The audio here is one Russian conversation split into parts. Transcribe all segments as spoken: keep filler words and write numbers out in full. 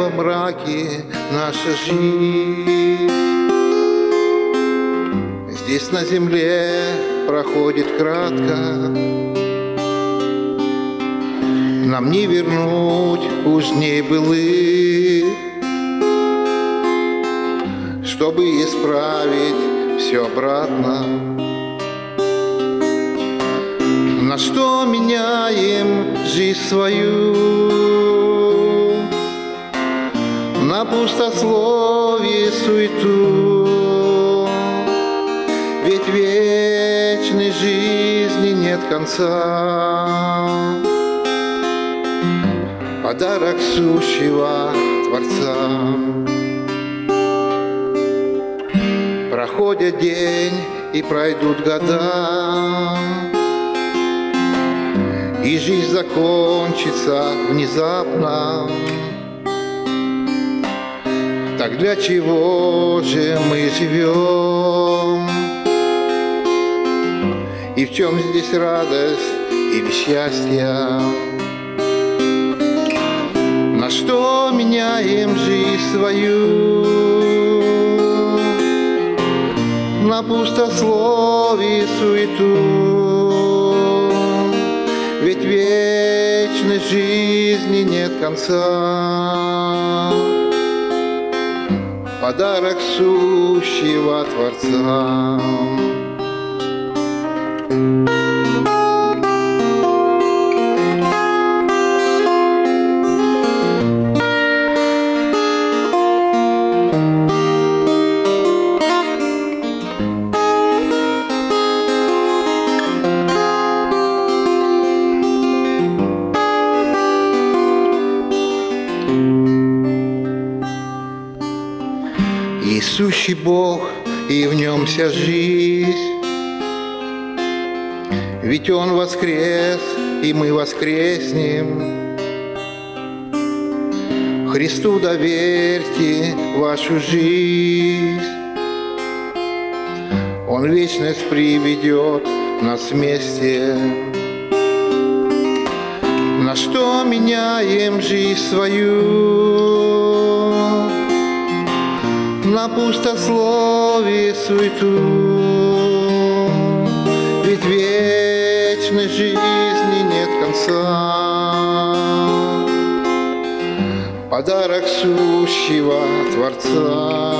во мраке наша жизнь. Здесь на земле проходит кратко, нам не вернуть уж дней былых, чтобы исправить все обратно. На что меняем жизнь свою? На пустословие, суету. Ведь вечной жизни нет конца, подарок сущего Творца. Проходит день и пройдут года, и жизнь закончится внезапно. Так для чего же мы живем? И в чем здесь радость или счастье? На что меняем жизнь свою? На пустословие, суету. Ведь вечной жизни нет конца, подарок сущего Творца. Есть сущий Бог, и в нем вся жизнь. Ведь Он воскрес, и мы воскреснем. Христу доверьте вашу жизнь. Он в вечность приведет нас вместе. На что меняем жизнь свою? На пустословие, суету. Ведь вечной жизни нет конца, подарок сущего Творца.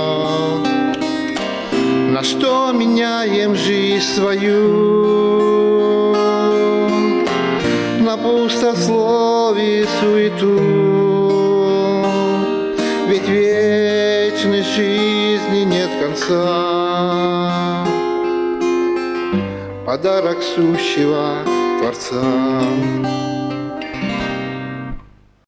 На что меняем жизнь свою? На пустословие, суету. Ведь вечной жизни нет конца, подарок сущего Творца.